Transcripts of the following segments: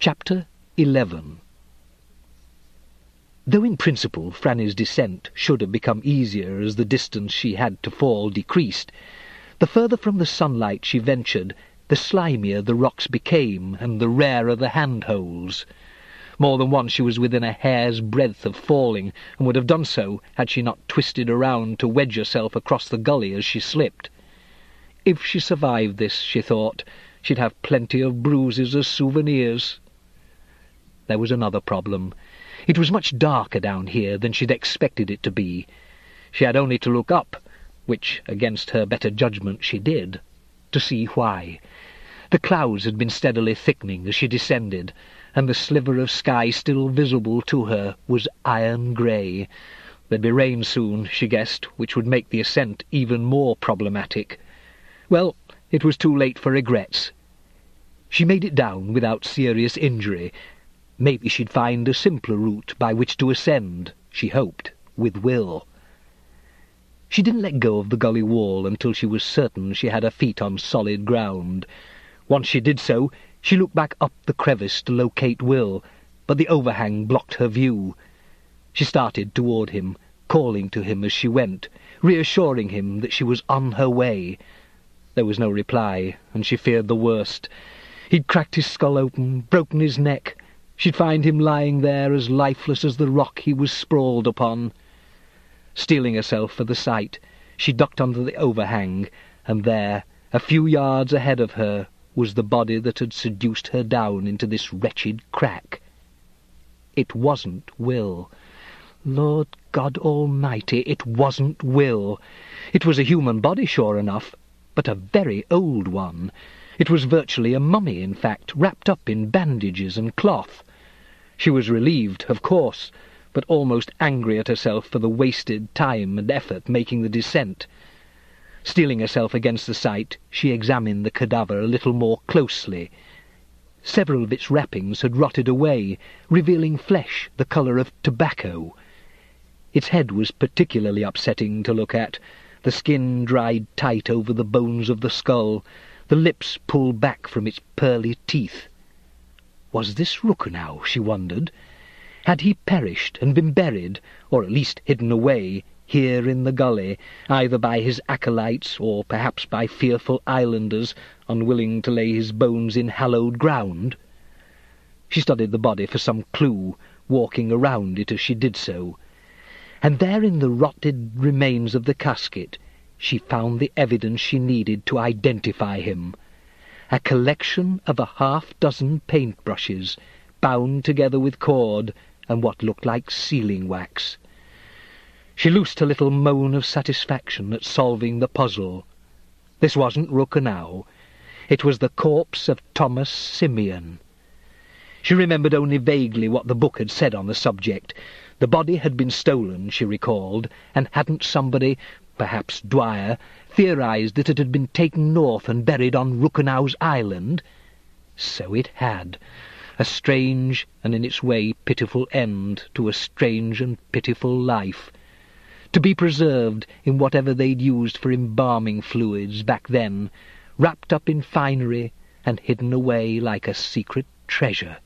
Chapter 11. Though in principle Franny's descent should have become easier as the distance she had to fall decreased, the further from the sunlight she ventured, the slimier the rocks became and the rarer the handholds. More than once she was within a hair's breadth of falling, and would have done so had she not twisted around to wedge herself across the gully as she slipped. If she survived this, she thought, she'd have plenty of bruises as souvenirs. There was another problem. It was much darker down here than she'd expected it to be. She had only to look up, which, against her better judgment, she did, to see why. The clouds had been steadily thickening as she descended, and the sliver of sky still visible to her was iron grey. There'd be rain soon, she guessed, which would make the ascent even more problematic. Well, it was too late for regrets. She made it down without serious injury. Maybe she'd find a simpler route by which to ascend, she hoped, with Will. She didn't let go of the gully wall until she was certain she had her feet on solid ground. Once she did so, she looked back up the crevice to locate Will, but the overhang blocked her view. She started toward him, calling to him as she went, reassuring him that she was on her way. There was no reply, and she feared the worst. He'd cracked his skull open, broken his neck. She'd find him lying there as lifeless as the rock he was sprawled upon. Steeling herself for the sight, she ducked under the overhang, and there, a few yards ahead of her, was the body that had seduced her down into this wretched crack. It wasn't Will. Lord God Almighty, it wasn't Will. It was a human body, sure enough, but a very old one. It was virtually a mummy, in fact, wrapped up in bandages and cloth. She was relieved, of course, but almost angry at herself for the wasted time and effort making the descent. Steeling herself against the sight, she examined the cadaver a little more closely. Several of its wrappings had rotted away, revealing flesh the colour of tobacco. Its head was particularly upsetting to look at, the skin dried tight over the bones of the skull, the lips pulled back from its pearly teeth. Was this Rukenau, she wondered? Had he perished and been buried, or at least hidden away, here in the gully, either by his acolytes or perhaps by fearful islanders, unwilling to lay his bones in hallowed ground? She studied the body for some clue, walking around it as she did so. And there in the rotted remains of the casket she found the evidence she needed to identify him. A collection of a half-dozen paintbrushes, bound together with cord and what looked like sealing wax. She loosed a little moan of satisfaction at solving the puzzle. This wasn't Rukenau. It was the corpse of Thomas Simeon. She remembered only vaguely what the book had said on the subject. The body had been stolen, she recalled, and hadn't somebody, perhaps Dwyer, theorized that it had been taken north and buried on Rukenau's island? So it had. A strange and in its way pitiful end to a strange and pitiful life. To be preserved in whatever they'd used for embalming fluids back then, wrapped up in finery and hidden away like a secret treasure.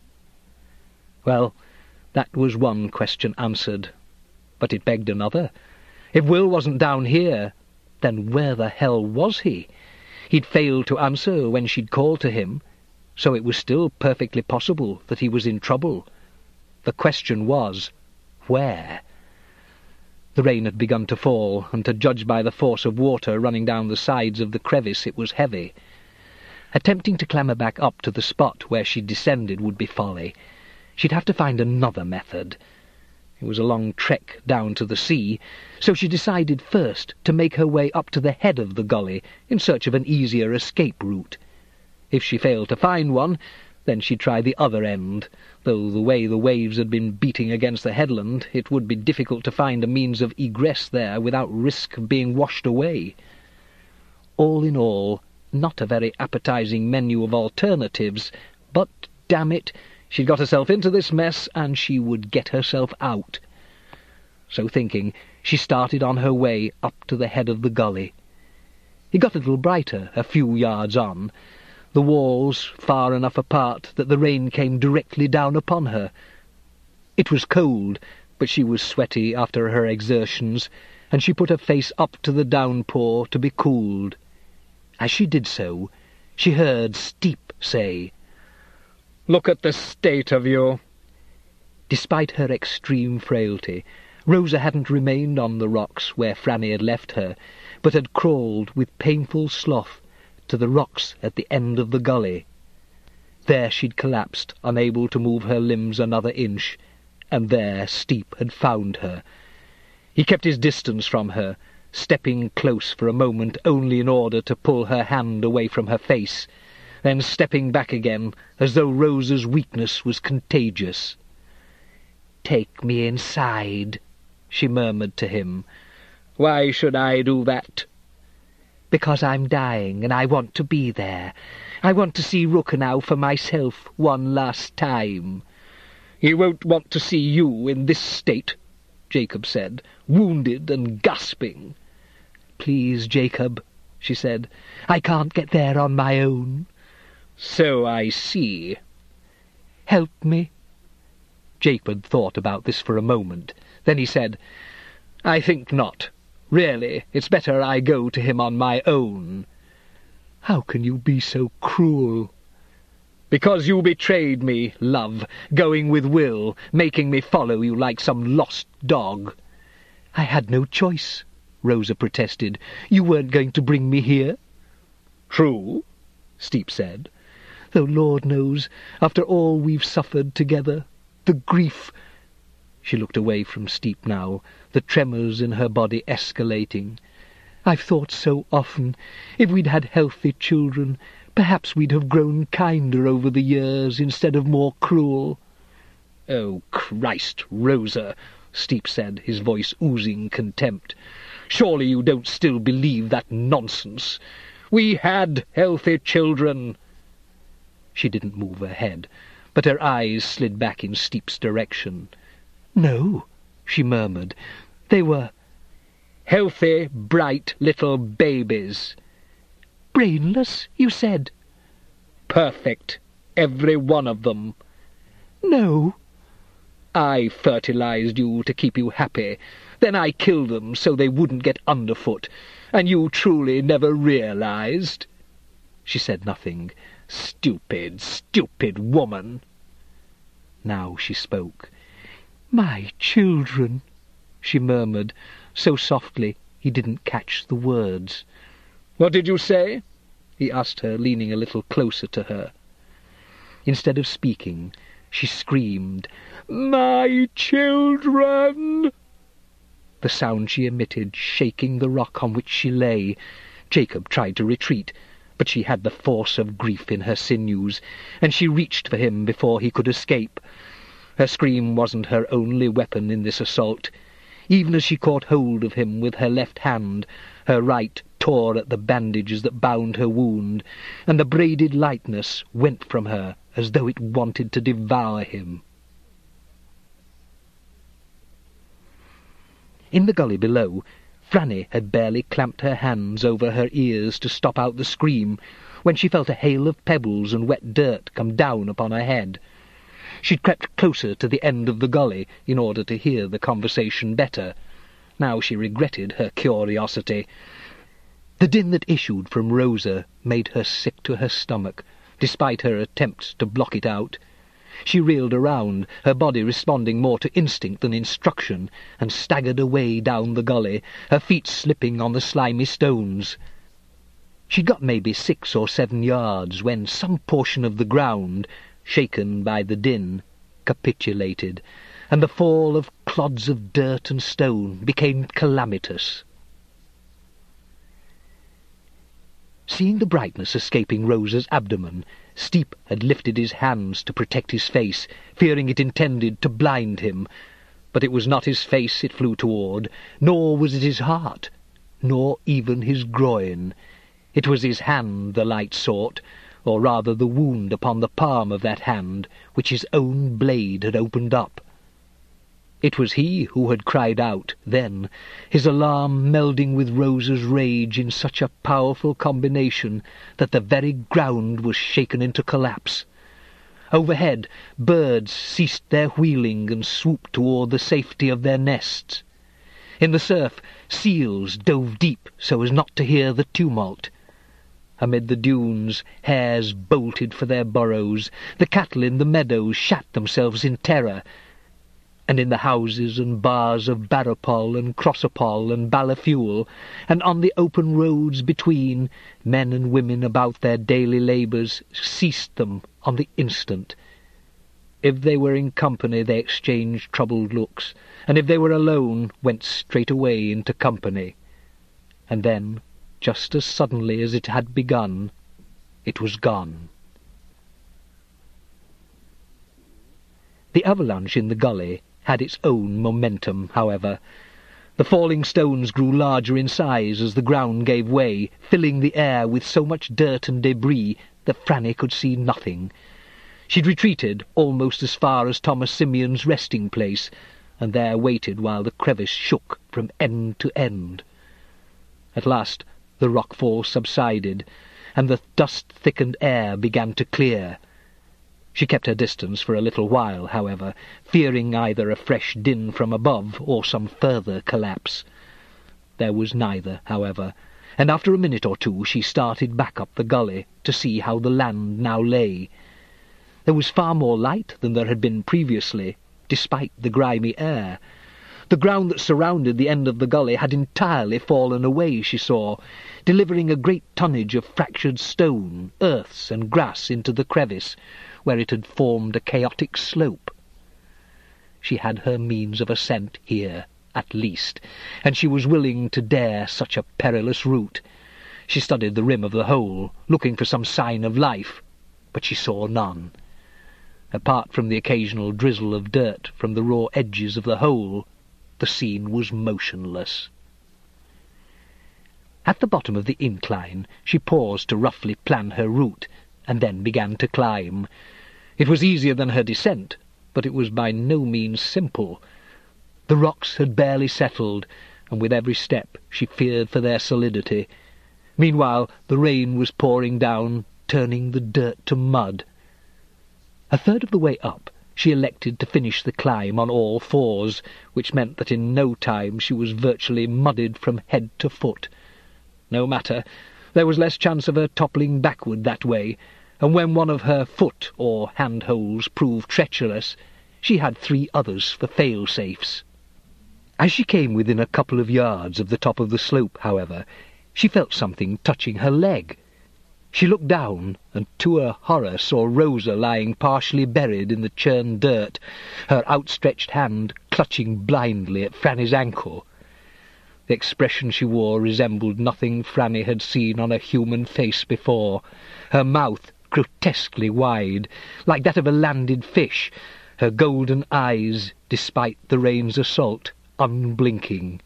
Well, that was one question answered, but it begged another. If Will wasn't down here, then where the hell was he? He'd failed to answer when she'd called to him, so it was still perfectly possible that he was in trouble. The question was, where? The rain had begun to fall, and to judge by the force of water running down the sides of the crevice it was heavy. Attempting to clamber back up to the spot where she'd descended would be folly. She'd have to find another method. It was a long trek down to the sea, so she decided first to make her way up to the head of the gully in search of an easier escape route. If she failed to find one, then she'd try the other end, though the way the waves had been beating against the headland, it would be difficult to find a means of egress there without risk of being washed away. All in all, not a very appetizing menu of alternatives, but, damn it, she'd got herself into this mess, and she would get herself out. So thinking, she started on her way up to the head of the gully. It got a little brighter a few yards on. The the walls far enough apart that the rain came directly down upon her. It was cold, but she was sweaty after her exertions, and she put her face up to the downpour to be cooled. As she did so, she heard Steep say, "Look at the state of you." Despite her extreme frailty, Rosa hadn't remained on the rocks where Franny had left her, but had crawled with painful sloth to the rocks at the end of the gully. There she'd collapsed, unable to move her limbs another inch, and there Steep had found her. He kept his distance from her, stepping close for a moment only in order to pull her hand away from her face, then stepping back again as though Rosa's weakness was contagious. "Take me inside," she murmured to him. "Why should I do that?" "Because I'm dying, and I want to be there. I want to see Ruchenau for myself one last time." "He won't want to see you in this state," Jacob said, wounded and gasping. "Please, Jacob," she said, "I can't get there on my own." "So I see." "Help me." Jacob had thought about this for a moment. Then he said, "I think not. Really, it's better I go to him on my own." "How can you be so cruel?" "Because you betrayed me, love, going with Will, making me follow you like some lost dog." "I had no choice," Rosa protested. "You weren't going to bring me here." "True," Steep said. "Though Lord knows, after all we've suffered together, the grief—" She looked away from Steep now, the tremors in her body escalating. "I've thought so often, if we'd had healthy children, perhaps we'd have grown kinder over the years instead of more cruel." "Oh, Christ, Rosa," Steep said, his voice oozing contempt. "Surely you don't still believe that nonsense? We had healthy children." She didn't move her head, but her eyes slid back in Steep's direction. "No," she murmured. "They were—" "Healthy, bright little babies." "Brainless, you said." "Perfect, every one of them." "No." "I fertilized you to keep you happy. Then I killed them so they wouldn't get underfoot, and you truly never realized." She said nothing. "Stupid, stupid woman." Now she spoke. "My children," she murmured, so softly he didn't catch the words. "What did you say?" he asked her, leaning a little closer to her. Instead of speaking, she screamed, "My children!" The sound she emitted shaking the rock on which she lay. Jacob tried to retreat, but she had the force of grief in her sinews, and she reached for him before he could escape. Her scream wasn't her only weapon in this assault. Even as she caught hold of him with her left hand, her right tore at the bandages that bound her wound, and the braided lightness went from her as though it wanted to devour him. In the gully below, Franny had barely clamped her hands over her ears to stop out the scream when she felt a hail of pebbles and wet dirt come down upon her head. She'd crept closer to the end of the gully in order to hear the conversation better. Now she regretted her curiosity. The din that issued from Rosa made her sick to her stomach, despite her attempts to block it out. She reeled around, her body responding more to instinct than instruction, and staggered away down the gully, her feet slipping on the slimy stones. She'd got maybe 6 or 7 yards when some portion of the ground, shaken by the din, capitulated, and the fall of clods of dirt and stone became calamitous. Seeing the brightness escaping Rosa's abdomen, Steep had lifted his hands to protect his face, fearing it intended to blind him. But it was not his face it flew toward, nor was it his heart, nor even his groin. It was his hand the light sought, or rather the wound upon the palm of that hand, which his own blade had opened up. It was he who had cried out then, his alarm melding with Rosa's rage in such a powerful combination that the very ground was shaken into collapse. Overhead, birds ceased their wheeling and swooped toward the safety of their nests. In the surf, seals dove deep so as not to hear the tumult. Amid the dunes, hares bolted for their burrows, the cattle in the meadows shat themselves in terror, and in the houses and bars of Barrapol and Crossapol and Ballafuel, and on the open roads between, men and women about their daily labours ceased them on the instant. If they were in company, they exchanged troubled looks, and if they were alone, went straight away into company. And then, just as suddenly as it had begun, it was gone. The avalanche in the gully had its own momentum, however. The falling stones grew larger in size as the ground gave way, filling the air with so much dirt and debris that Franny could see nothing. She'd retreated almost as far as Thomas Simeon's resting place, and there waited while the crevice shook from end to end. At last the rockfall subsided, and the dust-thickened air began to clear. She kept her distance for a little while, however, fearing either a fresh din from above or some further collapse. There was neither, however, and after a minute or two she started back up the gully to see how the land now lay. There was far more light than there had been previously, despite the grimy air. The ground that surrounded the end of the gully had entirely fallen away, she saw, delivering a great tonnage of fractured stone, earths, and grass into the crevice, where it had formed a chaotic slope. She had her means of ascent here, at least, and she was willing to dare such a perilous route. She studied the rim of the hole, looking for some sign of life, but she saw none. Apart from the occasional drizzle of dirt from the raw edges of the hole, the scene was motionless. At the bottom of the incline she paused to roughly plan her route, and then began to climb. It was easier than her descent, but it was by no means simple. The rocks had barely settled, and with every step she feared for their solidity. Meanwhile the rain was pouring down, turning the dirt to mud. A third of the way up she elected to finish the climb on all fours, which meant that in no time she was virtually muddied from head to foot. No matter, there was less chance of her toppling backward that way, and when one of her foot or hand-holes proved treacherous, she had 3 others for fail-safes. As she came within a couple of yards of the top of the slope, however, she felt something touching her leg. She looked down, and to her horror saw Rosa lying partially buried in the churned dirt, her outstretched hand clutching blindly at Franny's ankle. The expression she wore resembled nothing Franny had seen on a human face before, her mouth grotesquely wide, like that of a landed fish, her golden eyes, despite the rain's assault, unblinking.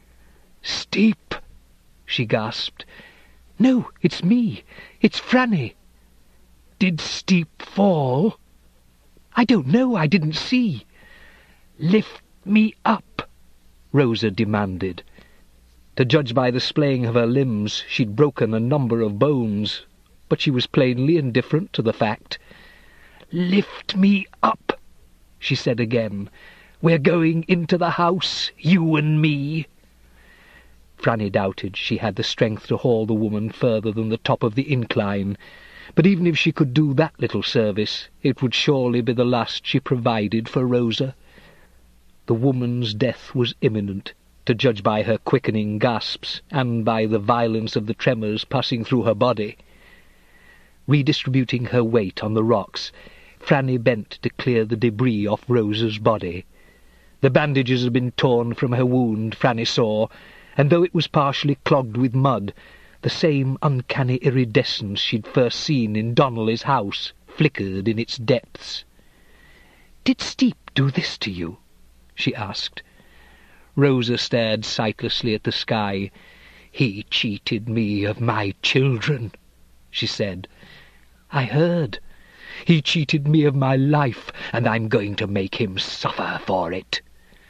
"Steep!" she gasped. "No, it's me. It's Franny." "Did Steep fall?" "I don't know. I didn't see." "Lift me up," Rosa demanded. To judge by the splaying of her limbs, she'd broken a number of bones, but she was plainly indifferent to the fact. "Lift me up," she said again. "We're going into the house, you and me." Franny doubted she had the strength to haul the woman further than the top of the incline, but even if she could do that little service, it would surely be the last she provided for Rosa. The woman's death was imminent, to judge by her quickening gasps and by the violence of the tremors passing through her body. Redistributing her weight on the rocks, Franny bent to clear the debris off Rosa's body. The bandages had been torn from her wound, Franny saw, and though it was partially clogged with mud, the same uncanny iridescence she'd first seen in Donnelly's house flickered in its depths. "Did Steep do this to you?" she asked. Rosa stared sightlessly at the sky. "He cheated me of my children," she said. "I heard. He cheated me of my life, and I'm going to make him suffer for it."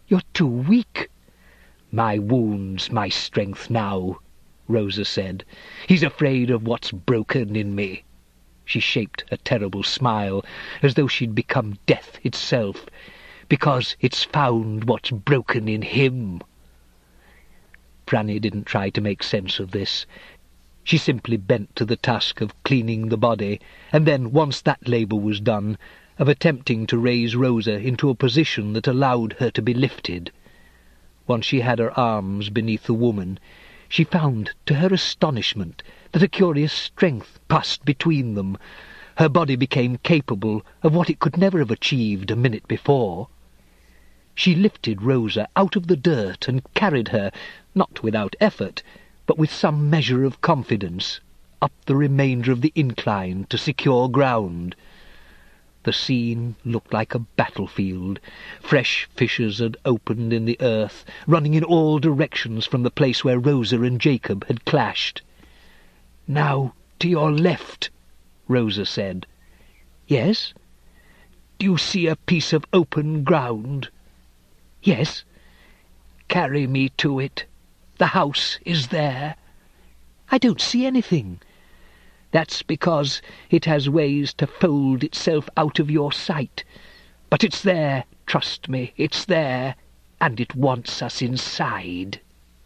You're too weak." "My wound's my strength now," Rosa said. "He's afraid of what's broken in me." She shaped a terrible smile, as though she'd become death itself. "Because it's found what's broken in him." Franny didn't try to make sense of this. She simply bent to the task of cleaning the body, and then, once that labour was done, of attempting to raise Rosa into a position that allowed her to be lifted. Once she had her arms beneath the woman, she found, to her astonishment, that a curious strength passed between them. Her body became capable of what it could never have achieved a minute before. She lifted Rosa out of the dirt and carried her, not without effort, but with some measure of confidence, up the remainder of the incline to secure ground. The scene looked like a battlefield. Fresh fissures had opened in the earth, running in all directions from the place where Rosa and Jacob had clashed. "Now, to your left," Rosa said. "Yes." "Do you see a piece of open ground?" "Yes." "Carry me to it. The house is there." "I don't see anything." "That's because it has ways to fold itself out of your sight. But it's there, trust me, it's there, and it wants us inside."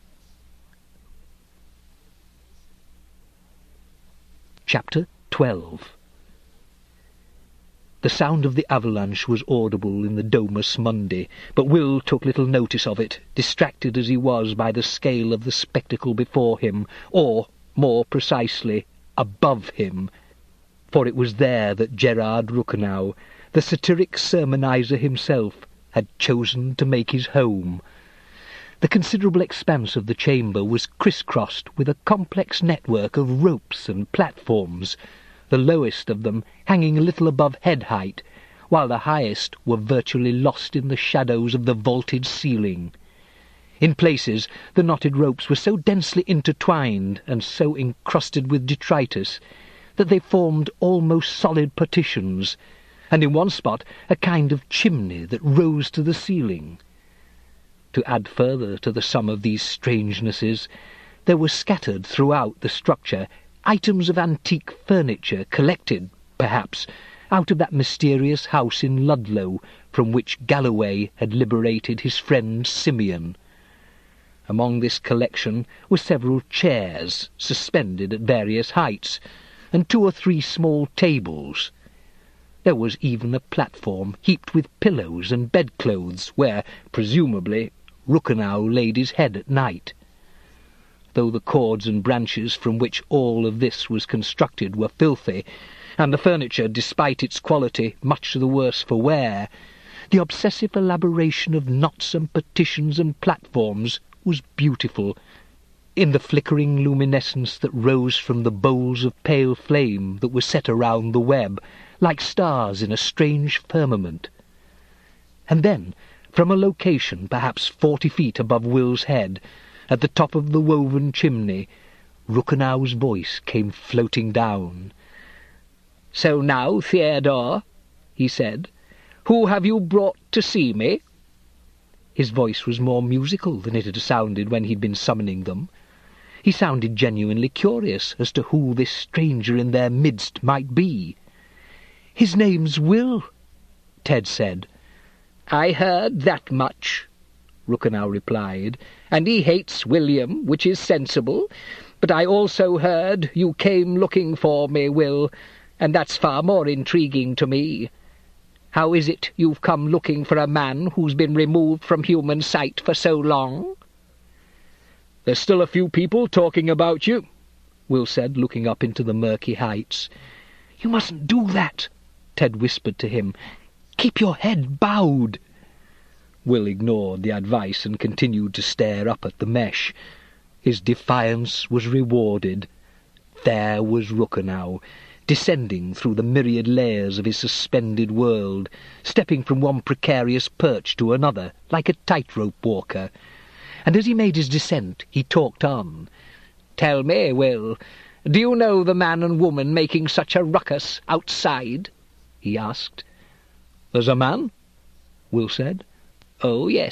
Chapter 12. The sound of the avalanche was audible in the Domus Mundi, but Will took little notice of it, distracted as he was by the scale of the spectacle before him, or, more precisely, above him, for it was there that Gerard Ruchenau, the satiric sermonizer himself, had chosen to make his home. The considerable expanse of the chamber was criss-crossed with a complex network of ropes and platforms, the lowest of them hanging a little above head-height, while the highest were virtually lost in the shadows of the vaulted ceiling. In places the knotted ropes were so densely intertwined and so encrusted with detritus that they formed almost solid partitions, and in one spot a kind of chimney that rose to the ceiling. To add further to the sum of these strangenesses, there were scattered throughout the structure items of antique furniture collected, perhaps, out of that mysterious house in Ludlow from which Galloway had liberated his friend Simeon. Among this collection were several chairs, suspended at various heights, and 2 or 3 small tables. There was even a platform heaped with pillows and bedclothes, where, presumably, Ruchenau laid his head at night. Though the cords and branches from which all of this was constructed were filthy, and the furniture, despite its quality, much the worse for wear, the obsessive elaboration of knots and partitions and platforms was beautiful, in the flickering luminescence that rose from the bowls of pale flame that were set around the web, like stars in a strange firmament. And then, from a location perhaps 40 feet above Will's head, at the top of the woven chimney, Ruchenau's voice came floating down. "So now, Theodore," he said, "who have you brought to see me?" His voice was more musical than it had sounded when he'd been summoning them. He sounded genuinely curious as to who this stranger in their midst might be. "His name's Will," Ted said. "I heard that much," Ruchenau replied, "and he hates William, which is sensible. But I also heard you came looking for me, Will, and that's far more intriguing to me. How is it you've come looking for a man who's been removed from human sight for so long?" "There's still a few people talking about you," Will said, looking up into the murky heights. "You mustn't do that," Ted whispered to him. "Keep your head bowed." Will ignored the advice and continued to stare up at the mesh. His defiance was rewarded. There was Ruchenau, descending through the myriad layers of his suspended world, stepping from one precarious perch to another, like a tightrope walker. And as he made his descent, he talked on. "Tell me, Will, do you know the man and woman making such a ruckus outside?" he asked. "There's a man?" Will said. "Oh, yes,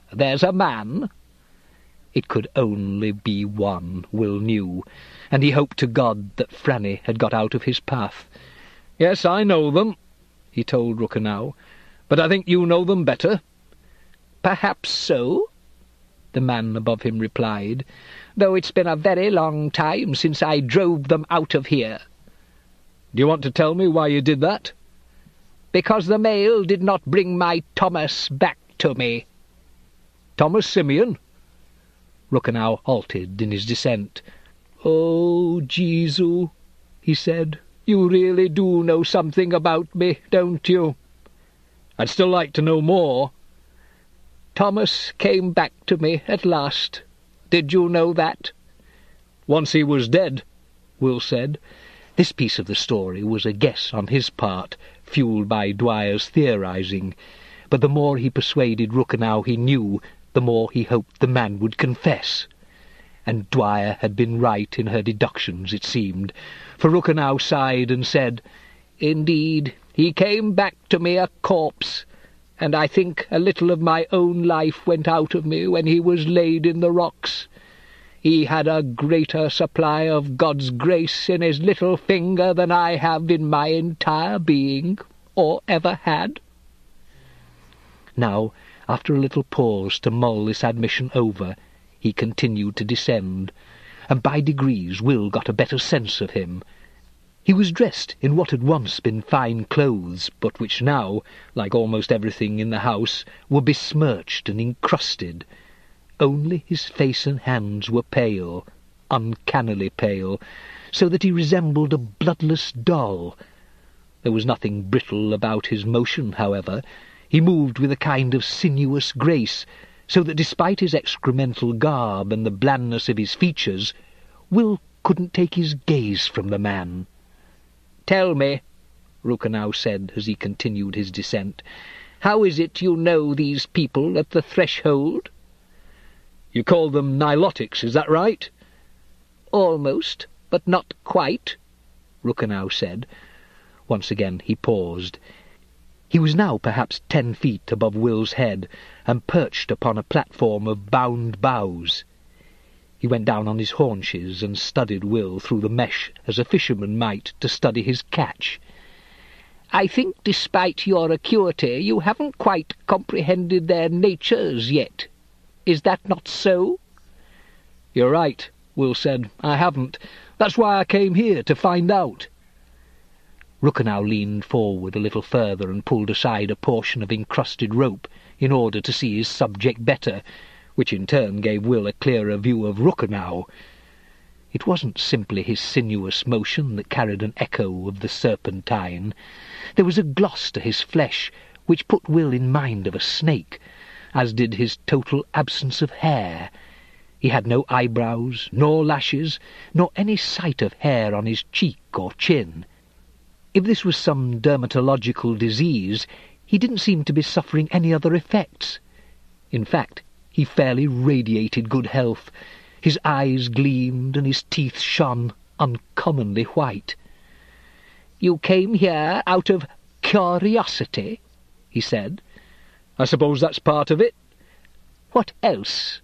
There's a man." It could only be one, Will knew, and he hoped to God that Franny had got out of his path. "Yes, I know them," he told Ruchenau, "but I think you know them better." "Perhaps so," the man above him replied, "though it's been a very long time since I drove them out of here." "Do you want to tell me why you did that?" "Because the mail did not bring my Thomas back to me." "Thomas Simeon?" Ruchenau halted in his descent. "Oh, Jesu," he said, "you really do know something about me, don't you?" "I'd still like to know more." "Thomas came back to me at last. Did you know that?" "Once he was dead," Will said. This piece of the story was a guess on his part, fuelled by Dwyer's theorizing, but the more he persuaded Ruchenau he knew, the more he hoped the man would confess. And Dwyer had been right in her deductions, it seemed, for Ruchenau sighed and said, "Indeed, he came back to me a corpse, and I think a little of my own life went out of me when he was laid in the rocks. He had a greater supply of God's grace in his little finger than I have in my entire being, or ever had." Now, after a little pause to mull this admission over, he continued to descend, and by degrees Will got a better sense of him. He was dressed in what had once been fine clothes, but which now, like almost everything in the house, were besmirched and encrusted. Only his face and hands were pale, uncannily pale, so that he resembled a bloodless doll. There was nothing brittle about his motion, however. He moved with a kind of sinuous grace, so that despite his excremental garb and the blandness of his features, Will couldn't take his gaze from the man. "Tell me," Ruchenau said as he continued his descent, "how is it you know these people at the threshold?" "You call them Nilotics, is that right?" "Almost, but not quite," Ruchenau said. Once again he paused. He was now perhaps 10 feet above Will's head, and perched upon a platform of bound boughs. He went down on his haunches and studied Will through the mesh as a fisherman might to study his catch. "I think, despite your acuity, you haven't quite comprehended their natures yet. Is that not so?" "You're right," Will said. "I haven't. That's why I came here, to find out." Ruchenau leaned forward a little further and pulled aside a portion of encrusted rope in order to see his subject better, which in turn gave Will a clearer view of Ruchenau. It wasn't simply his sinuous motion that carried an echo of the serpentine. There was a gloss to his flesh which put Will in mind of a snake, as did his total absence of hair. He had no eyebrows, nor lashes, nor any sight of hair on his cheek or chin. If this was some dermatological disease, he didn't seem to be suffering any other effects. In fact, he fairly radiated good health. His eyes gleamed and his teeth shone uncommonly white. "You came here out of curiosity?" he said. "I suppose that's part of it." "What else?"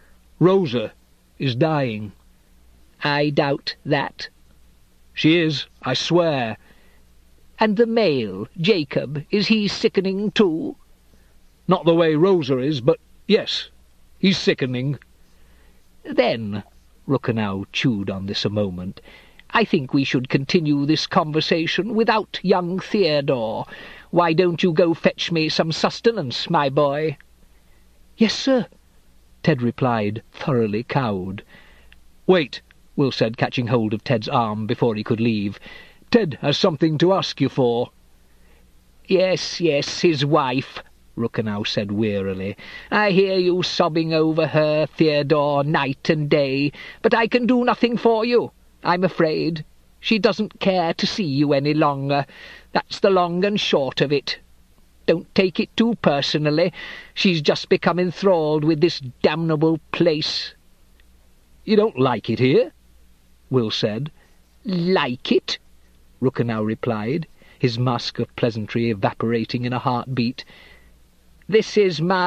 "Rosa is dying." "I doubt that." "She is, I swear." "And the male, Jacob, is he sickening too?" "Not the way Rosa is, but yes, he's sickening." "Then," Ruchenau chewed on this a moment, "I think we should continue this conversation without young Theodore. Why don't you go fetch me some sustenance, my boy?" "Yes, sir," Ted replied, thoroughly cowed. "Wait," Will said, catching hold of Ted's arm before he could leave. "Ted has something to ask you for." "Yes, his wife," Ruchenau said wearily. "I hear you sobbing over her, Theodore, night and day, but I can do nothing for you, I'm afraid. She doesn't care to see you any longer. That's the long and short of it. Don't take it too personally. She's just become enthralled with this damnable place." "You don't like it here?" Will said. "Like it?" Ruchenau replied, his mask of pleasantry evaporating in a heartbeat. "This is my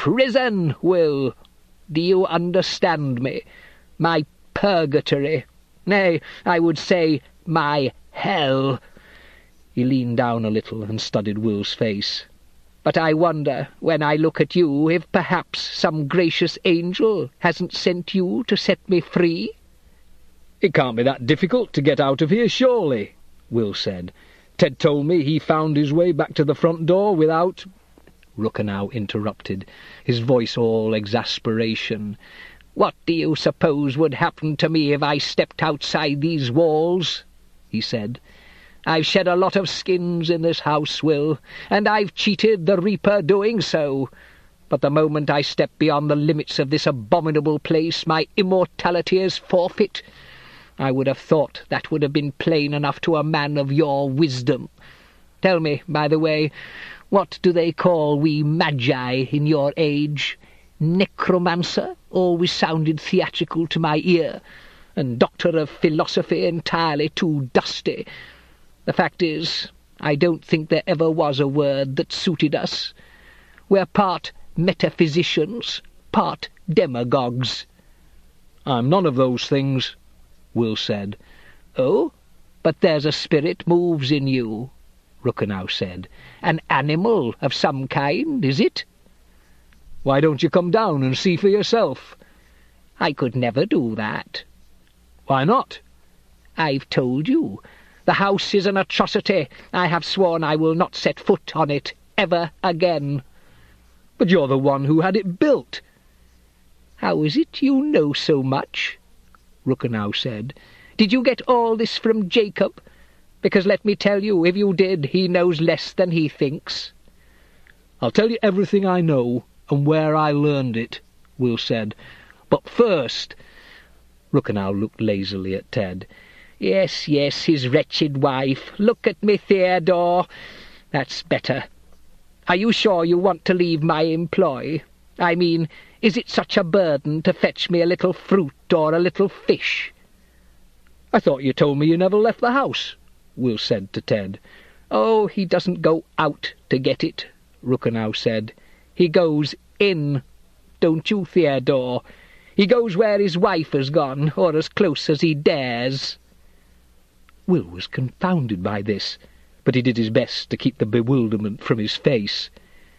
prison, Will. Do you understand me? My purgatory. Nay, I would say my hell." He leaned down a little and studied Will's face. "But I wonder, when I look at you, if perhaps some gracious angel hasn't sent you to set me free?" "It can't be that difficult to get out of here, surely," Will said. "Ted told me he found his way back to the front door without—" Ruchenow interrupted, his voice all exasperation. "What do you suppose would happen to me if I stepped outside these walls?" he said. "I've shed a lot of skins in this house, Will, and I've cheated the Reaper doing so. But the moment I step beyond the limits of this abominable place, my immortality is forfeit. I would have thought that would have been plain enough to a man of your wisdom. Tell me, by the way, what do they call we magi in your age? Necromancer always sounded theatrical to my ear, and Doctor of Philosophy entirely too dusty. The fact is, I don't think there ever was a word that suited us. We're part metaphysicians, part demagogues." "I'm none of those things," Will said. "Oh, but there's a spirit moves in you," Ruchenow said. "An animal of some kind, is it?" "Why don't you come down and see for yourself?" "I could never do that." "Why not?" "I've told you. The house is an atrocity. I have sworn I will not set foot on it ever again." "But you're the one who had it built." "How is it you know so much?" Ruchenow said. "Did you get all this from Jacob? Because let me tell you, if you did, he knows less than he thinks." "I'll tell you everything I know, and where I learned it," Will said. "But first—" Ruchenow looked lazily at Ted. "Yes, yes, his wretched wife. Look at me, Theodore. That's better. Are you sure you want to leave my employ? I mean, is it such a burden to fetch me a little fruit or a little fish?" "I thought you told me you never left the house," Will said to Ted. "Oh, he doesn't go out to get it," Ruchenow said. "He goes in. Don't you, Theodore? He goes where his wife has gone, or as close as he dares." Will was confounded by this, but he did his best to keep the bewilderment from his face.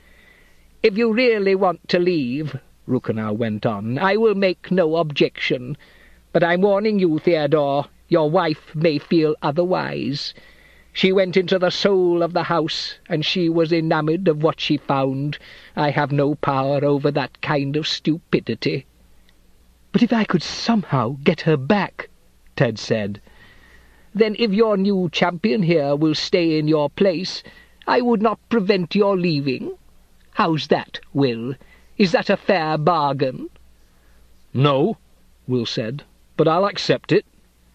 "If you really want to leave," Ruchenow went on, "I will make no objection. But I'm warning you, Theodore, your wife may feel otherwise. She went into the soul of the house, and she was enamoured of what she found. I have no power over that kind of stupidity." "But if I could somehow get her back," Ted said. "Then if your new champion here will stay in your place, I would not prevent your leaving. How's that, Will? Is that a fair bargain?" "No," Will said, "but I'll accept it."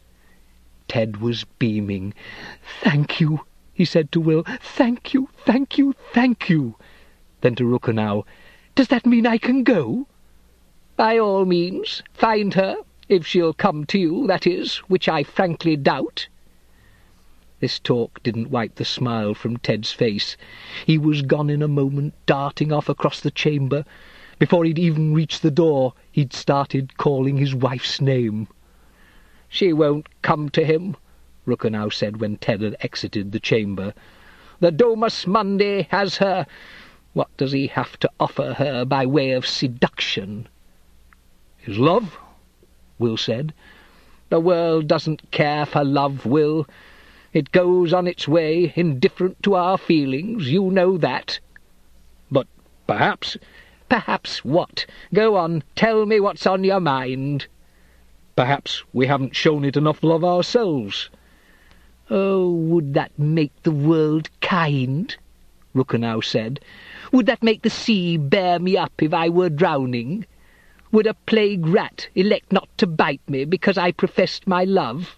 Ted was beaming. "Thank you," he said to Will. "Thank you, thank you, thank you." Then to Ruchenow, "Does that mean I can go?" "By all means. Find her, if she'll come to you, that is, which I frankly doubt." This talk didn't wipe the smile from Ted's face. He was gone in a moment, darting off across the chamber. Before he'd even reached the door, he'd started calling his wife's name. "She won't come to him," Ruchenow said when Ted had exited the chamber. "The Domus Mundi has her. What does he have to offer her by way of seduction?" "His love," Will said. "The world doesn't care for love, Will. It goes on its way, indifferent to our feelings, you know that." "But perhaps—" "Perhaps what? Go on, tell me what's on your mind." "Perhaps we haven't shown it enough love ourselves." "Oh, would that make the world kind?" Ruchenow said. "Would that make the sea bear me up if I were drowning? Would a plague rat elect not to bite me because I professed my love?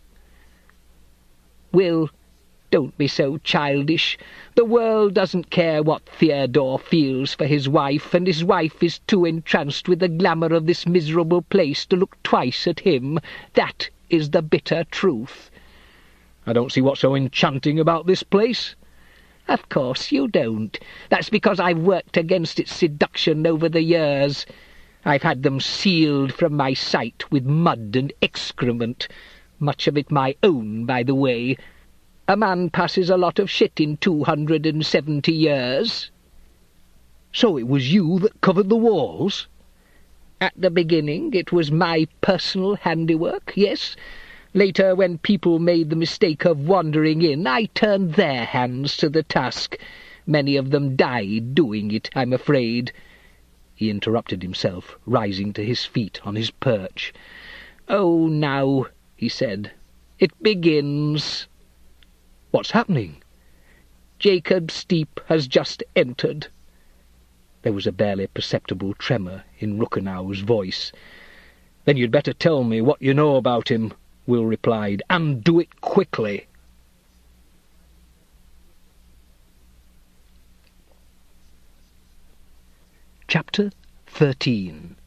Will, don't be so childish. The world doesn't care what Theodore feels for his wife, and his wife is too entranced with the glamour of this miserable place to look twice at him. That is the bitter truth." "I don't see what's so enchanting about this place." Of course you don't. That's because I've worked against its seduction over the years. I've had them sealed from my sight with mud and excrement, much of it my own, by the way. A man passes a lot of shit in 270 years. So it was you that covered the walls? At the beginning it was my personal handiwork, yes. Later, when people made the mistake of wandering in, I turned their hands to the task. Many of them died doing it, I'm afraid. He interrupted himself, rising to his feet on his perch. "Oh, now," he said, "it begins." "What's happening?" "Jacob Steep has just entered." There was a barely perceptible tremor in Ruchenau's voice. "Then you'd better tell me what you know about him," Will replied, "and do it quickly." Chapter 13.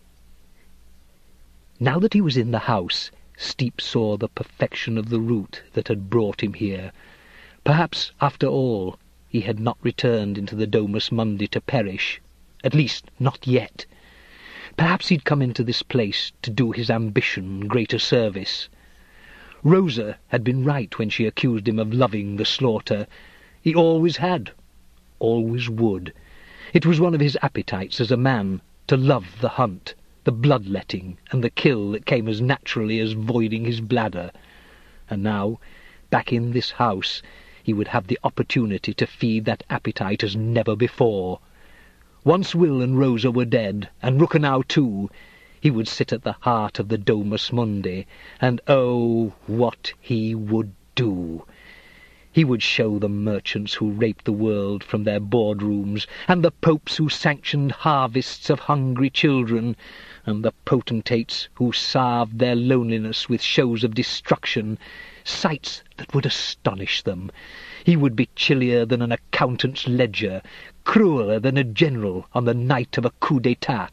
Now that he was in the house, Steep saw the perfection of the route that had brought him here. Perhaps, after all, he had not returned into the Domus Mundi to perish, at least not yet. Perhaps he'd come into this place to do his ambition greater service. Rosa had been right when she accused him of loving the slaughter. He always had, always would. It was one of his appetites as a man to love the hunt, the bloodletting, and the kill that came as naturally as voiding his bladder. And now, back in this house, he would have the opportunity to feed that appetite as never before. Once Will and Rosa were dead, and Ruchenau too, he would sit at the heart of the Domus Mundi, and oh, what he would do! He would show the merchants who raped the world from their boardrooms, and the popes who sanctioned harvests of hungry children, and the potentates who salved their loneliness with shows of destruction, sights that would astonish them. He would be chillier than an accountant's ledger, crueler than a general on the night of a coup d'etat.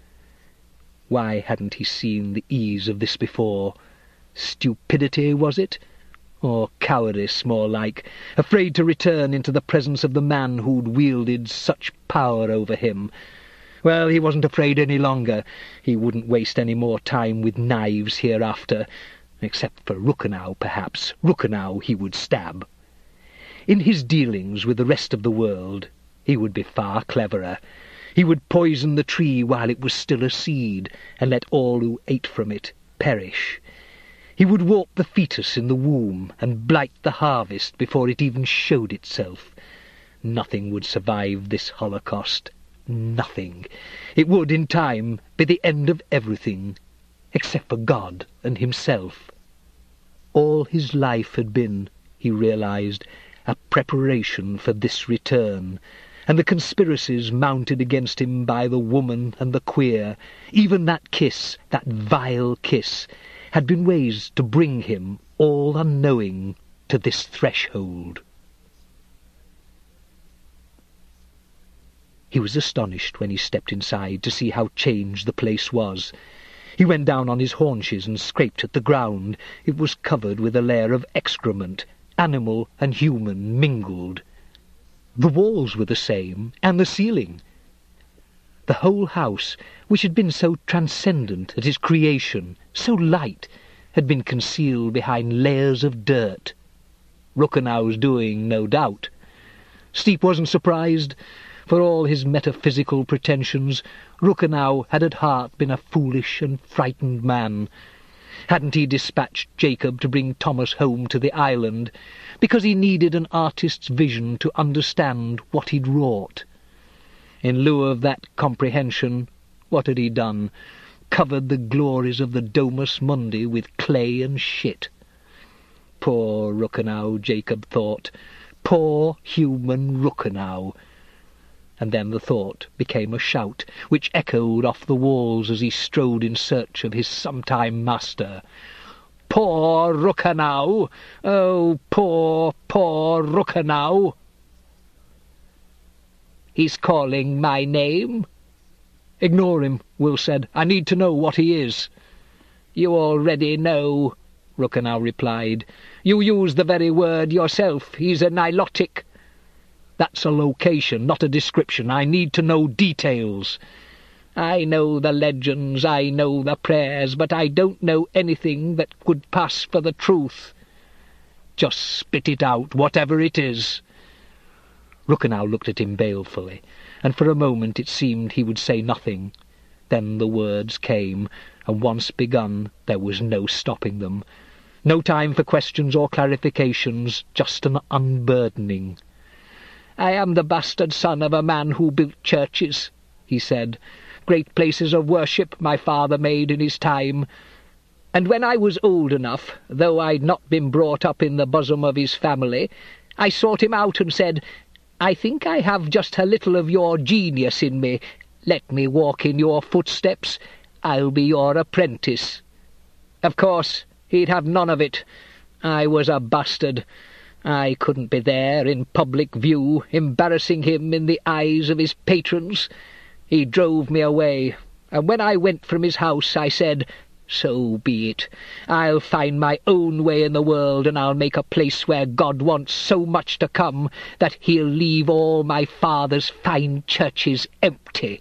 Why hadn't he seen the ease of this before? Stupidity, was it? Or cowardice, more like, afraid to return into the presence of the man who'd wielded such power over him. Well, he wasn't afraid any longer. He wouldn't waste any more time with knives hereafter, except for Ruchenau, perhaps. Ruchenau he would stab. In his dealings with the rest of the world, he would be far cleverer. He would poison the tree while it was still a seed, and let all who ate from it perish. He would warp the fetus in the womb, and blight the harvest before it even showed itself. Nothing would survive this holocaust. Nothing. It would, in time, be the end of everything, except for God and himself. All his life had been, he realized, a preparation for this return, and the conspiracies mounted against him by the woman and the queer, even that kiss, that vile kiss, had been ways to bring him, all unknowing, to this threshold. He was astonished when he stepped inside to see how changed the place was. He went down on his haunches and scraped at the ground. It was covered with a layer of excrement, animal and human mingled. The walls were the same, and the ceiling. The whole house, which had been so transcendent at his creation, so light, had been concealed behind layers of dirt. Ruchenau's doing, no doubt. Steep wasn't surprised. For all his metaphysical pretensions, Ruchenau had at heart been a foolish and frightened man. Hadn't he dispatched Jacob to bring Thomas home to the island, because he needed an artist's vision to understand what he'd wrought? In lieu of that comprehension, what had he done? Covered the glories of the Domus Mundi with clay and shit. Poor Ruchenau, Jacob thought. Poor human Ruchenau. And then the thought became a shout, which echoed off the walls as he strode in search of his sometime master. Poor Ruchenau! Oh, poor, poor Ruchenau! He's calling my name. Ignore him, Will said. I need to know what he is. You already know, Ruchenau replied. You use the very word yourself. He's a nilotic. That's a location, not a description. I need to know details. I know the legends, I know the prayers, but I don't know anything that could pass for the truth. Just spit it out, whatever it is." Ruchenow looked at him balefully, and for a moment it seemed he would say nothing. Then the words came, and once begun there was no stopping them. No time for questions or clarifications, just an unburdening. "I am the bastard son of a man who built churches," he said. "Great places of worship my father made in his time. And when I was old enough, though I'd not been brought up in the bosom of his family, I sought him out and said, 'I think I have just a little of your genius in me. Let me walk in your footsteps. I'll be your apprentice.' Of course, he'd have none of it. I was a bastard. I couldn't be there in public view, embarrassing him in the eyes of his patrons. He drove me away, and when I went from his house I said, 'So be it. I'll find my own way in the world, and I'll make a place where God wants so much to come that he'll leave all my father's fine churches empty.'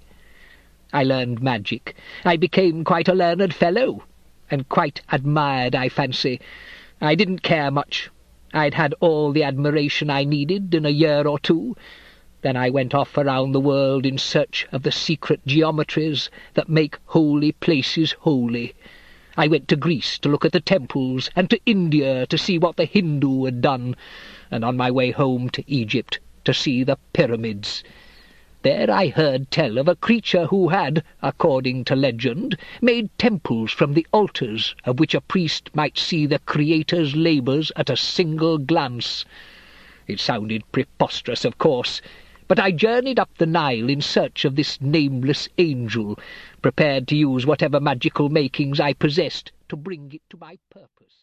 I learned magic. I became quite a learned fellow, and quite admired, I fancy. I didn't care much. I'd had all the admiration I needed in a year or two. Then I went off around the world in search of the secret geometries that make holy places holy. I went to Greece to look at the temples, and to India to see what the Hindu had done, and on my way home to Egypt to see the pyramids. There I heard tell of a creature who had, according to legend, made temples from the altars, of which a priest might see the Creator's labours at a single glance. It sounded preposterous, of course, but I journeyed up the Nile in search of this nameless angel, prepared to use whatever magical makings I possessed to bring it to my purpose.